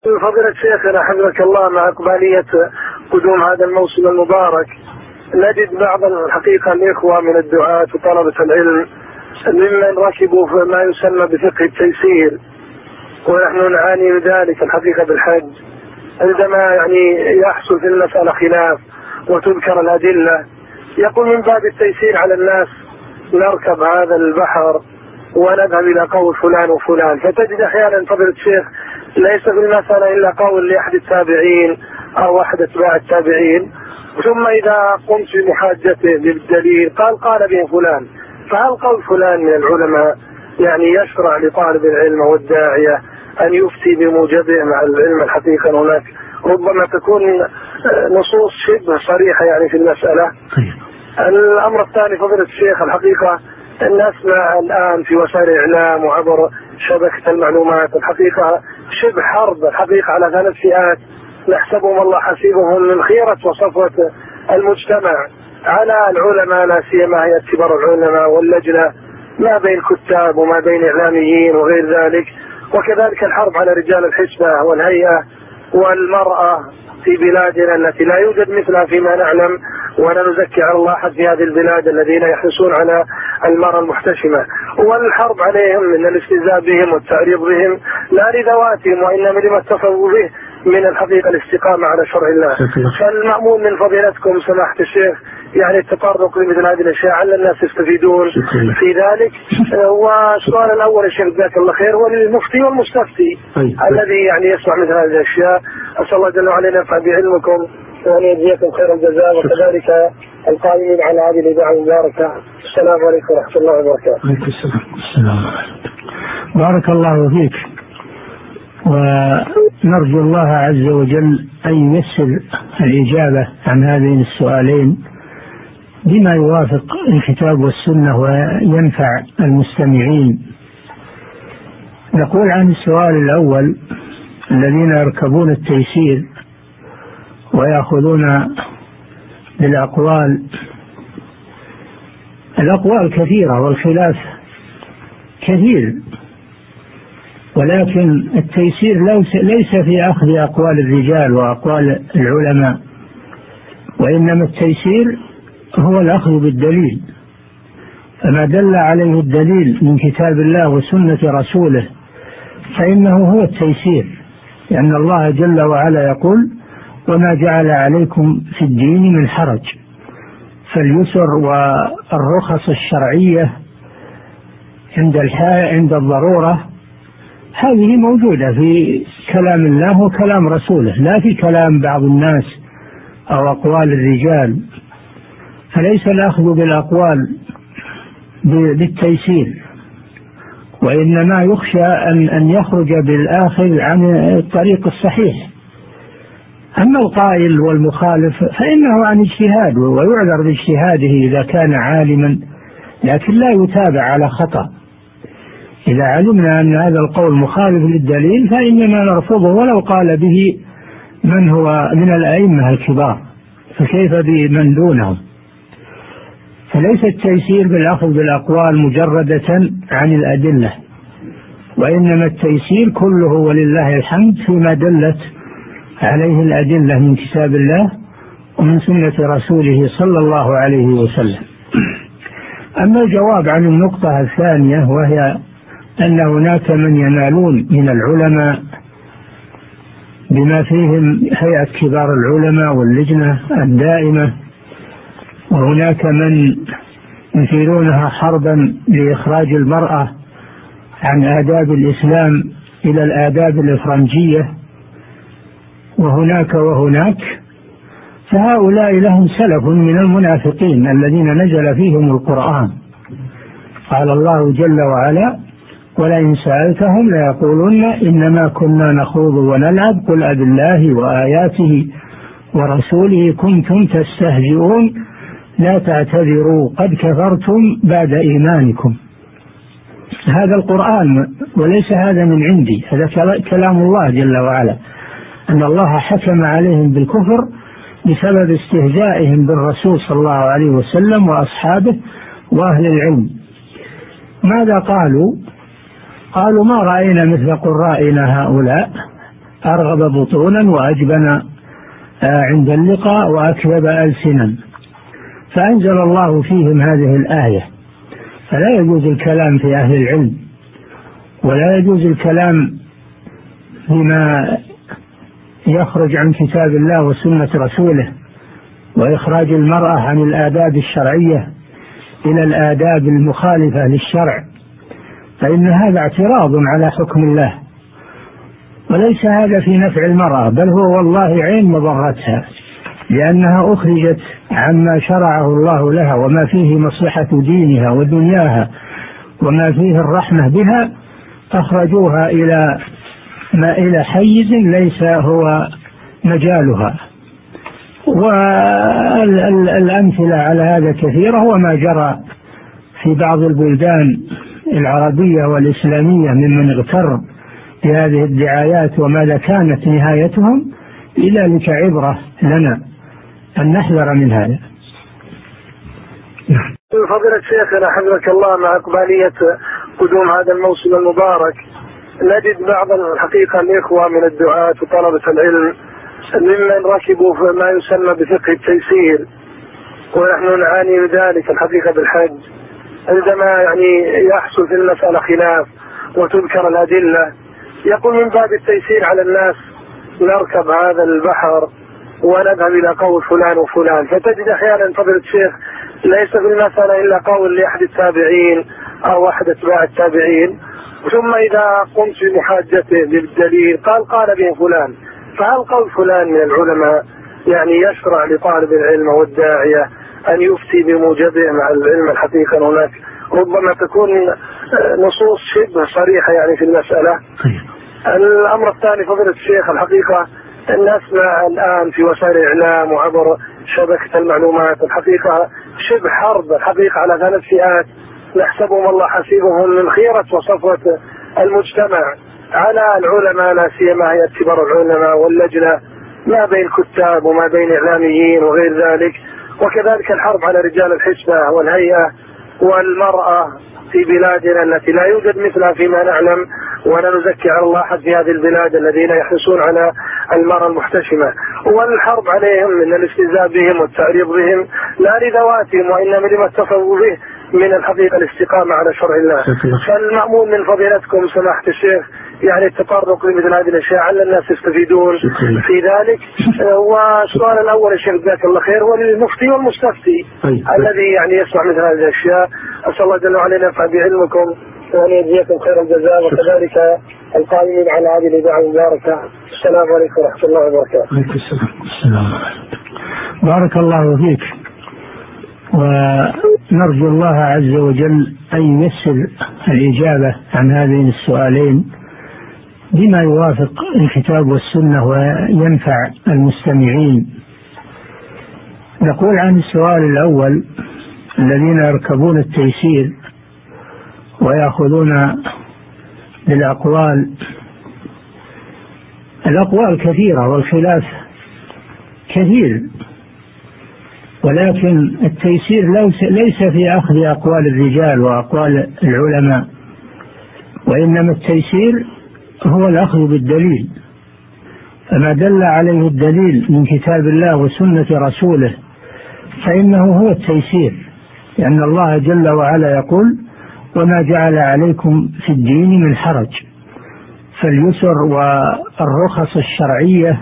فضيلة شيخنا حفظك الله، مع إقبالية قدوم هذا الموسم المبارك نجد بعض الحقيقة الإخوة من الدعاة وطلبة العلم ممن ركبوا في ما يسمى بفقه التيسير، ونحن نعاني من ذلك الحقيقة بالحج. عندما يحصل في المسألة خلاف وتذكر الأدلة يقول من باب التيسير على الناس نركب هذا البحر ونذهب إلى قول فلان وفلان، فتجد أحيانا فضيلة الشيخ ليس في المسألة إلا قول لأحد التابعين أو أحد أتباع التابعين، ثم إذا قمت بمحاجته بالدليل قال به فلان. فهل قول فلان من العلماء يشرع لطالب العلم والداعية أن يفتي بموجبه مع العلم الحقيقة؟ هناك ربما تكون نصوص شبه صريحة في المسألة. الأمر الثاني فضيلة الشيخ، الحقيقة نسمع الآن في وسائل الإعلام وعبر شبكة المعلومات الحقيقة شبه حرب الحقيقة على 3 فئات نحسبهم الله حسيبهم من خيرة وصفوة المجتمع على العلماء، لا سيما هيئة كبار العلماء واللجنة، ما بين كتاب وما بين إعلاميين وغير ذلك، وكذلك الحرب على رجال الحسبة والهيئة والمرأة في بلادنا التي لا يوجد مثلها فيما نعلم، ولا نزكي على الله أحد في هذه البلاد الذين يحرصون على المرأة المحتشمة، والحرب عليهم من الاستهزاء بهم والتعريض بهم لا لذواتهم وإنما لما اتصفوا به من الحقيقة الاستقامة على شرع الله. فالمأمون من فضيلتكم سماحة الشيخ التطرق لمثل هذه الأشياء على الناس يستفيدون في ذلك. والسؤال الأول الشيخ جزاك الله خير هو للمفتي والمستفتي الذي يسمع مثل هذه الأشياء. أسأل الله جل وعلا أن ينفع بعلمكم وأن يجزيكم خير الجزاء، وكذلك القائمين على هذه الإذاعة المباركة. السلام عليكم ورحمة الله وبركاته. وعليكم السلام. بارك الله فيك، ونرجو الله عز وجل أن ييسر الإجابة عن هذين السؤالين بما يوافق الكتاب والسنة وينفع المستمعين. نقول عن السؤال الأول الذين يركبون التيسير ويأخذون بالأقوال، الأقوال كثيرة والخلاف كثير، ولكن التيسير ليس في أخذ أقوال الرجال وأقوال العلماء، وإنما التيسير هو الأخذ بالدليل، فما دل عليه الدليل من كتاب الله وسنة رسوله فإنه هو التيسير، لأن الله جل وعلا يقول وما جعل عليكم في الدين من حرج. فاليسر والرخص الشرعية عند الضرورة هذه موجودة في كلام الله وكلام رسوله، لا في كلام بعض الناس أو أقوال الرجال. فليس الأخذ بالأقوال بالتيسير، وإنما يخشى أن يخرج بالآخر عن الطريق الصحيح. أما القائل والمخالف فإنه عن اجتهاد ويعذر باجتهاده إذا كان عالما، لكن لا يتابع على خطأ. إذا علمنا أن هذا القول مخالف للدليل فإننا نرفضه ولو قال به من هو من الأئمة الكبار، فكيف بمن دونهم؟ فليس التيسير بالأخذ بالأقوال مجردة عن الأدلة، وإنما التيسير كله ولله الحمد فيما دلت عليه الأدلة من كتاب الله ومن سنة رسوله صلى الله عليه وسلم. أما الجواب عن النقطة الثانية وهي أن هناك من ينالون من العلماء بما فيهم هيئة كبار العلماء واللجنة الدائمة، وهناك من يثيرونها حربا لإخراج المرأة عن آداب الإسلام إلى الآداب الإفرنجية، وهناك فهؤلاء لهم سلف من المنافقين الذين نزل فيهم القرآن. قال الله جل وعلا ولئن سألتهم ليقولن إنما كنا نخوض ونلعب قل أبالله وآياته ورسوله كنتم تستهزئون لا تعتذروا قد كفرتم بعد إيمانكم. هذا القرآن وليس هذا من عندي، هذا كلام الله جل وعلا، أن الله حكم عليهم بالكفر بسبب استهزائهم بالرسول صلى الله عليه وسلم وأصحابه وأهل العلم. ماذا قالوا؟ قالوا ما رأينا مثل قرائنا هؤلاء أرغب بطونا وأجبن عند اللقاء وأكذب ألسنا. فأنزل الله فيهم هذه الآية. فلا يجوز الكلام في أهل العلم، ولا يجوز الكلام فيما يخرج عن كتاب الله وسنة رسوله، وإخراج المرأة عن الآداب الشرعية إلى الآداب المخالفة للشرع، فإن هذا اعتراض على حكم الله، وليس هذا في نفع المرأة، بل هو والله عين مضرتها، لأنها أخرجت عما شرعه الله لها وما فيه مصلحة دينها ودنياها وما فيه الرحمة بها، أخرجوها إلى حيز ليس هو مجالها. والأمثلة على هذا كثيرة، وما جرى في بعض البلدان العربية والإسلامية ممن اغتر بهذه الدعايات وماذا كانت نهايتهم، لذلك عبرة لنا أن نحذر من هذا. فضيلة شيخنا حفظك الله، مع إقبالية قدوم هذا الموسم المبارك نجد بعض الحقيقة الإخوة من الدعاة وطلبة العلم ممن ركبوا في ما يسمى بفقه التيسير، ونحن نعاني من ذلك الحقيقة بالحج. عندما يحصل في المسألة خلاف وتذكر الأدلة، يقول من باب التيسير على الناس نركب هذا البحر ونذهب إلى قول فلان وفلان. فتجد أحيانا فضيلة الشيخ ليس في المسألة إلا قول لأحد التابعين أو أحد أتباع التابعين، ثم إذا قمت بمحاجته بالدليل قال به فلان. فهل قول فلان من العلماء يشرع لطالب العلم والداعية أن يفتي بموجبه مع العلم الحقيقة؟ هناك ربما تكون نصوص شبه صريحة في المسألة. الأمر الثاني فضيلة الشيخ، الحقيقة نسمع الآن في وسائل الإعلام وعبر شبكة المعلومات الحقيقة شبه حرب الحقيقة على 3 فئات نحسبهم الله حسيبهم من خيرة وصفوة المجتمع على العلماء، لا سيما هيئة كبار العلماء واللجنة، ما بين كتاب وما بين إعلاميين وغير ذلك، وكذلك الحرب على رجال الحسبة والهيئة والمرأة في بلادنا التي لا يوجد مثلها فيما نعلم، ولا نزكي على الله أحد في هذه البلاد الذين يحرصون على المرأة المحتشمة، والحرب عليهم من الاستهزاء بهم والتعريض بهم لا لذواتهم وإنما لما اتصفوا به من الحقيقة الاستقامة على شرع الله. فالمأمون من فضيلتكم سماحة الشيخ التطرق لمثل هذه الأشياء على الناس يستفيدون في ذلك. والسؤال الأول يا شيخ جزاك الله خير هو للمفتي والمستفتي الذي يسمع مثل هذه الأشياء. أسأل الله جل وعلا ينفع بعلمكم وأن يجزيكم خير الجزاء، وكذلك القائمين على هذه الإذاعة المباركة. السلام عليكم ورحمة الله وبركاته. عليكم السلام. بارك الله فيك، ونرجو الله عز وجل أن ييسر الإجابة عن هذين السؤالين بما يوافق الكتاب والسنة وينفع المستمعين. نقول عن السؤال الأول: الذين يركبون التيسير ويأخذون بالأقوال، الأقوال كثيرة والخلاف كثير، ولكن التيسير ليس في أخذ أقوال الرجال وأقوال العلماء، وإنما التيسير هو الأخذ بالدليل، فما دل عليه الدليل من كتاب الله وسنة رسوله فإنه هو التيسير، لأن الله جل وعلا يقول: وما جعل عليكم في الدين من حرج. فاليسر والرخص الشرعية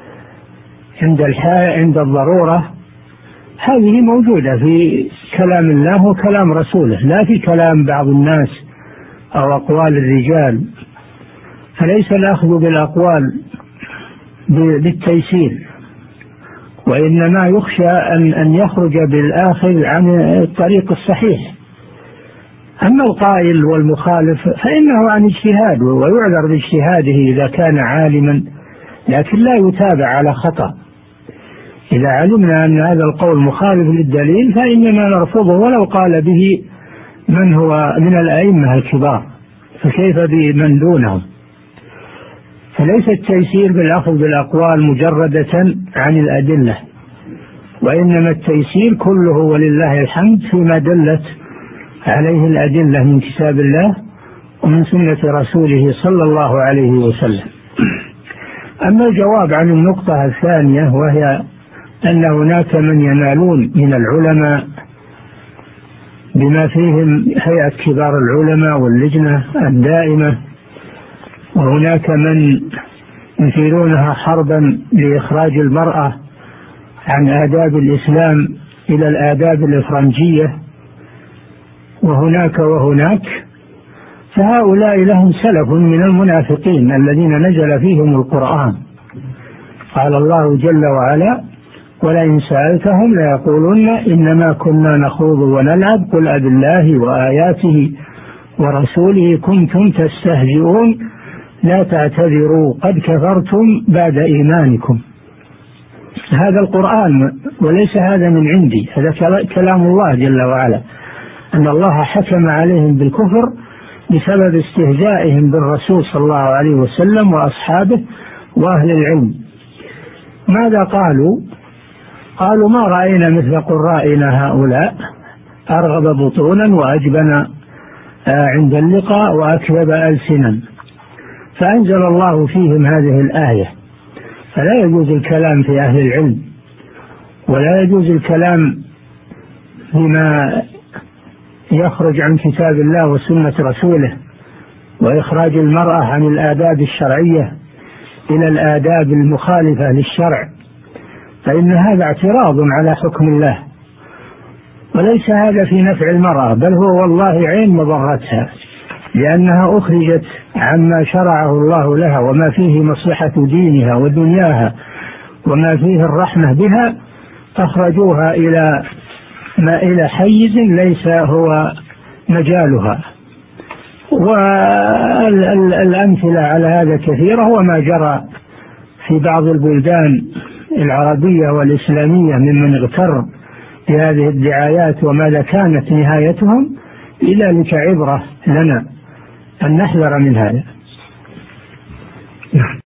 عند الضرورة هذه موجودة في كلام الله وكلام رسوله، لا في كلام بعض الناس أو أقوال الرجال. فليس الأخذ بالأقوال بالتيسير، وإنما يخشى أن يخرج بالآخذ عن الطريق الصحيح. أما القائل والمخالف فإنه عن اجتهاد، ويعذر باجتهاده إذا كان عالما، لكن لا يتابع على خطأ. إذا علمنا أن هذا القول مخالف للدليل فإننا نرفضه ولو قال به من هو من الأئمة الكبار، فكيف بمن دونهم؟ فليس التيسير بالأخذ بالأقوال مجردة عن الأدلة، وإنما التيسير كله ولله الحمد فيما دلت عليه الأدلة من كتاب الله ومن سنة رسوله صلى الله عليه وسلم. أما الجواب عن النقطة الثانية، وهي أن هناك من ينالون من العلماء بما فيهم هيئة كبار العلماء واللجنة الدائمة، وهناك من يثيرونها حربا لإخراج المرأة عن آداب الإسلام إلى الآداب الإفرنجية، وهناك وهناك، فهؤلاء لهم سلف من المنافقين الذين نزل فيهم القرآن. قال الله جل وعلا: ولئن سألتهم ليقولن إنما كنا نخوض ونلعب قل أبالله وآياته ورسوله كنتم تستهزئون لا تعتذروا قد كفرتم بعد إيمانكم. هذا القرآن وليس هذا من عندي، هذا كلام الله جل وعلا، أن الله حكم عليهم بالكفر بسبب استهزائهم بالرسول صلى الله عليه وسلم وأصحابه وأهل العلم. ماذا قالوا؟ قالوا: ما رأينا مثل قرائنا هؤلاء، أرغب بطونا وأجبن عند اللقاء وأكذب ألسنا. فأنزل الله فيهم هذه الآية. فلا يجوز الكلام في أهل العلم، ولا يجوز الكلام فيما يخرج عن كتاب الله وسنة رسوله، وإخراج المرأة عن الآداب الشرعية إلى الآداب المخالفة للشرع، فإن هذا اعتراض على حكم الله، وليس هذا في نفع المرأة، بل هو والله عين مضرتها، لأنها أخرجت عما شرعه الله لها وما فيه مصلحة دينها ودنياها وما فيه الرحمة بها، أخرجوها إلى حيز ليس هو مجالها. والأمثلة على هذا كثيرة، وما جرى في بعض البلدان العربية والإسلامية ممن اغتر بهذه الدعايات وماذا كانت نهايتهم، لذلك عبرة لنا أن نحذر من هذا.